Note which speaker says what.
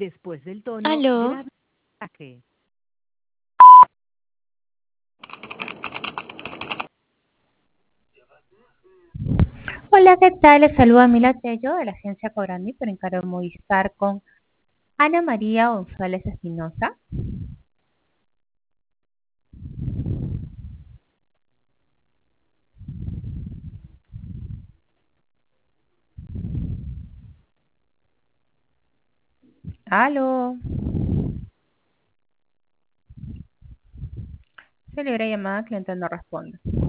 Speaker 1: Después del tono,
Speaker 2: Aló,
Speaker 1: grave mensaje.
Speaker 3: Hola, ¿qué tal? Les saluda Mila Tello de la agencia Cobrandi por encargo de Movistar con Ana María González Espinosa. Aló. Se libre llamada, cliente no responde.